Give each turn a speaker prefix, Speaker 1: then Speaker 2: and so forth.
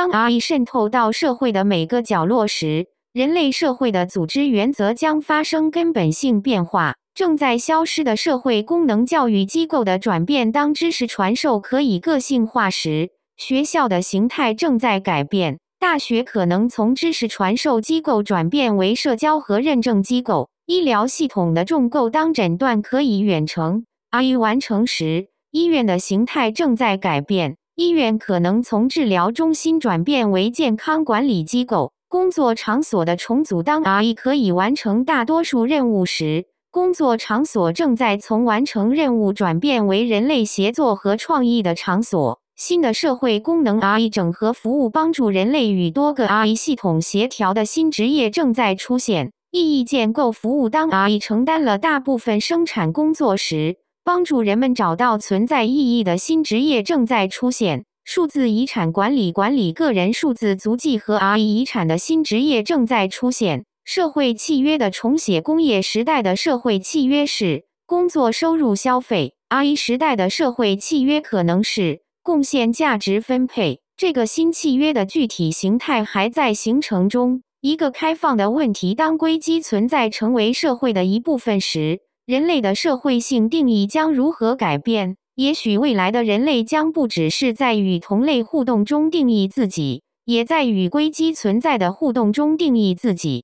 Speaker 1: 当 AI 渗透到社会的每个角落时，人类社会的组织原则将发生根本性变化。正在消失的社会功能教育机构的转变。当知识传授可以个性化时，学校的形态正在改变。大学可能从知识传授机构转变为社交和认证机构。医疗系统的重构。当诊断可以远程 AI 完成时，医院的形态正在改变。医院可能从治疗中心转变为健康管理机构。工作场所的重组。当 AI 可以完成大多数任务时，工作场所正在从完成任务转变为人类协作和创意的场所。新的社会功能 AI 整合服务，帮助人类与多个 AI 系统协调的新职业正在出现。意义建构服务。当 AI 承担了大部分生产工作时，帮助人们找到存在意义的新职业正在出现。数字遗产管理个人数字足迹和 AI 遗产的新职业正在出现。社会契约的重写。工业时代的社会契约是工作、收入、消费。AI 时代的社会契约可能是贡献、价值分配。这个新契约的具体形态还在形成中。一个开放的问题：当硅基存在成为社会的一部分时，人类的社会性定义将如何改变？也许未来的人类将不只是在与同类互动中定义自己，也在与硅基存在的互动中定义自己。